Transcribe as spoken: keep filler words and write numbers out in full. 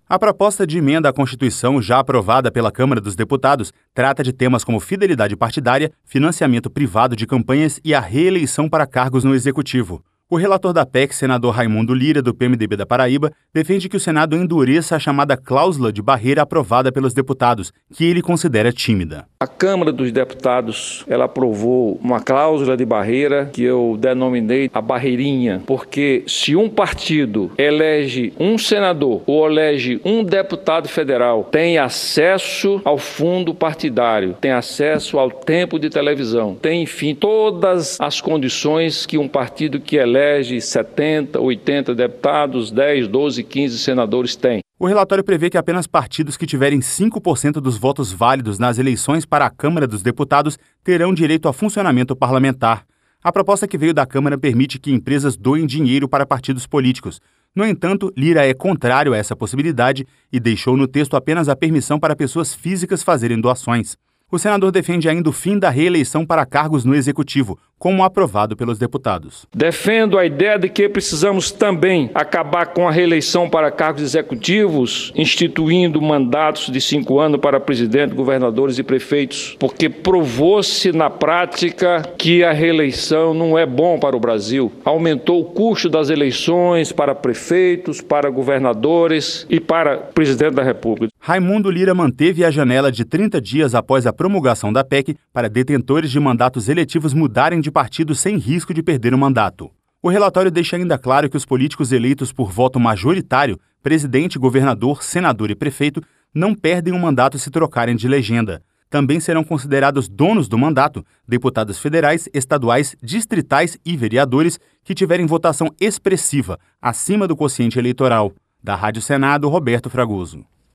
A proposta de emenda à Constituição, já aprovada pela Câmara dos Deputados, trata de temas como fidelidade partidária, financiamento privado de campanhas e a reeleição para cargos no Executivo. O relator da P E C, senador Raimundo Lira, do P M D B da Paraíba, defende que o Senado endureça a chamada cláusula de barreira aprovada pelos deputados, que ele considera tímida. A Câmara dos Deputados, ela aprovou uma cláusula de barreira que eu denominei a barreirinha, porque se um partido elege um senador ou elege um deputado federal, tem acesso ao fundo partidário, tem acesso ao tempo de televisão, tem, enfim, todas as condições que um partido que elege elege setenta, oitenta deputados, dez, doze, quinze senadores têm. O relatório prevê que apenas partidos que tiverem cinco por cento dos votos válidos nas eleições para a Câmara dos Deputados terão direito a funcionamento parlamentar. A proposta que veio da Câmara permite que empresas doem dinheiro para partidos políticos. No entanto, Lira é contrário a essa possibilidade e deixou no texto apenas a permissão para pessoas físicas fazerem doações. O senador defende ainda o fim da reeleição para cargos no Executivo, como aprovado pelos deputados. Defendo a ideia de que precisamos também acabar com a reeleição para cargos executivos, instituindo mandatos de cinco anos para presidente, governadores e prefeitos, porque provou-se na prática que a reeleição não é bom para o Brasil. Aumentou o custo das eleições para prefeitos, para governadores e para presidente da República. Raimundo Lira manteve a janela de trinta dias após a promulgação da P E C para detentores de mandatos eletivos mudarem de partido sem risco de perder o mandato. O relatório deixa ainda claro que os políticos eleitos por voto majoritário, presidente, governador, senador e prefeito, não perdem o mandato se trocarem de legenda. Também serão considerados donos do mandato deputados federais, estaduais, distritais e vereadores que tiverem votação expressiva, acima do quociente eleitoral. Da Rádio Senado, Roberto Fragoso.